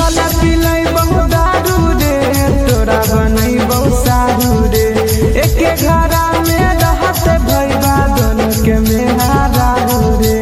चल पिलै बहु दारू रे तोरा बनई बहु सारू रे एके घरा में रहत भैया दोनों के मेहरारू रे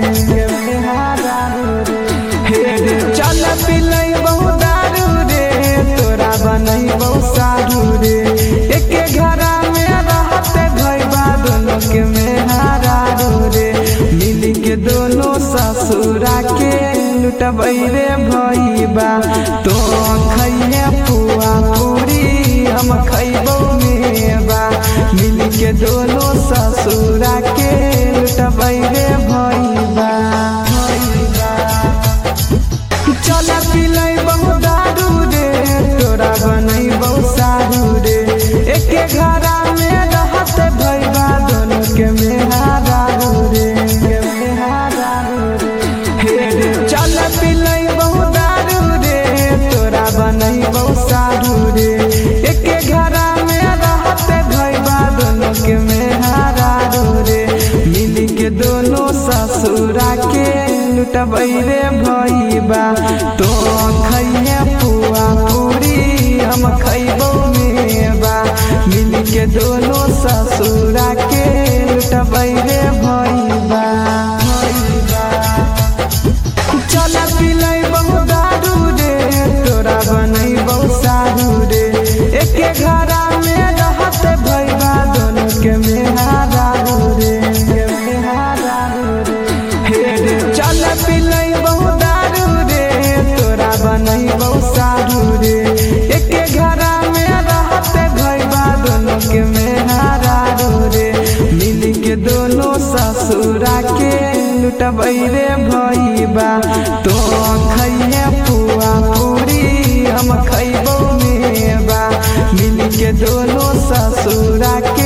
हे रे चल पिलै बहु दारू रे तोरा बनई बहु सारू रे एके घरा में रहत भैया दोनों के मेहरारू रे मिली के दोनों ससुरा के लुटबै रे भैया तो खैहे पुआ पूरी हम खैबो मेवा मिल के दोनों ससुरा के लुटबै रे भैया चल पिलै बहु दारू रे तोरा बनई बहु सारू रे एके घरा में रहत भैया दोनों के मेहरारू रे हे रे चल पिलै बहु दारू रे तोरा बनई बहु सारू रे एके घरा में रहत भैया दोनों के मेहरारू रे मिल के दोनों ससुरा के लुटबै रे भैया तो खैहे पुआ पूरी हम खैबो मेवा मिल के दोनों ससुरा के लुटबै रे भैया चल पिलै बहु दारू रे तोरा बनई बहु सारू रे एके घरा में रहत भैया दोनों के मेहरारू रे हे रे चल पिलै बहु दारू रे तोरा बनई बहु सारू रे एके घरा में रहत भैया दोनों के मेहरारू रे मिल के दोनों ससुरा के लुटबै रे भैया तो खैहे पुआ पूरी हम खैबो मेवा मिल के दोनों ससुरा